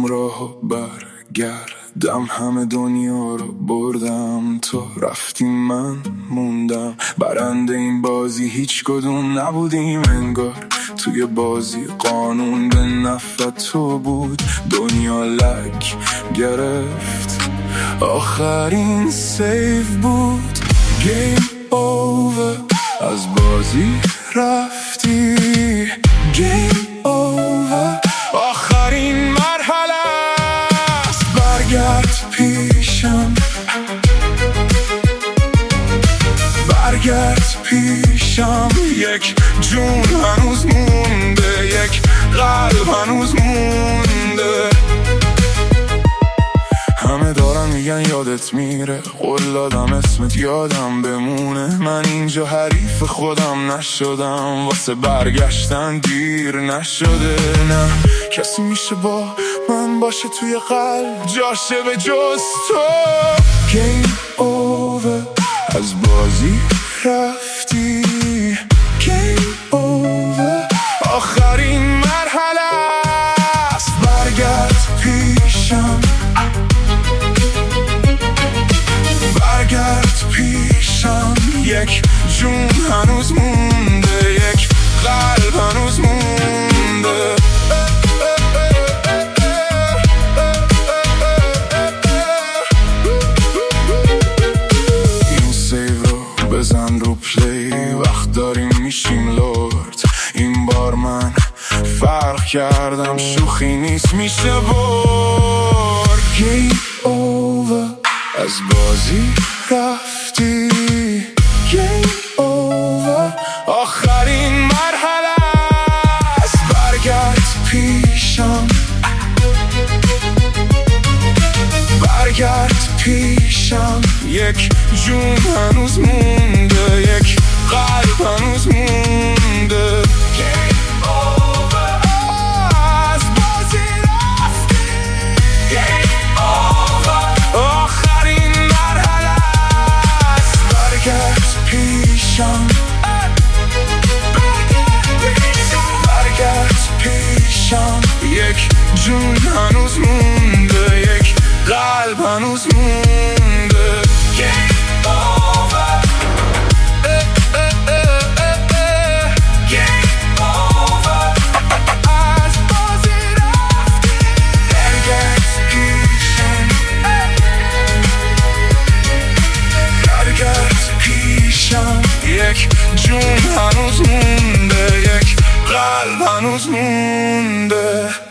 راهو برگردم، همه دنیا رو بردم، تو رفتی من موندم. برنده این بازی هیچ کدوم نبودیم انگار، توی بازی قانون به نفع تو بود. دنیا لک گرفت، آخرین سیف بود. گیم اوور، از بازی رفتی. گیم اوور، آخرین مرحله است. برگرد پیشم، برگرد پیشم. یک جون هنوز مونده، یک قلب هنوز مونده. همه دارن میگن یادت میره، قول دادم اسمت یادم بمونه. من اینجا حریف خودم نشدم، واسه برگشتن دیر نشده. نه کسی میشه با من باشه توی قلب، جاشه به جز تو. گیم اوور، از بازی رفتی. گیم اوور، آخرین مرحله است. برگرد پیشم، برگرد پیشم. یک جون هنوز مونده، یک قلب هنوز مونده. این سیو رو بزن رو پلی، وقت داریم میشیم لورد. این بار من فرق کردم، شوخی نیست میشه برد. گیم اوور، از بازی رفتی. گیم اوور، آخرین مرحله است. برگرد پیشم، برگرد پیشم. یک جون هنوز مونده، یک قلب هنوز مونده. گیم اوور، از بازی رفتی. گیم اوور، آخرین مرحله است. برگرد پیشم، برگرد پیشم. یک جون هنوز مونده، یک قلب هنوز مونده. Game over. Game over. از بازی رفتی. برگرد پیشم، برگرد پیشم. یک جون هنوز مونده، یک قلب هنوز مونده.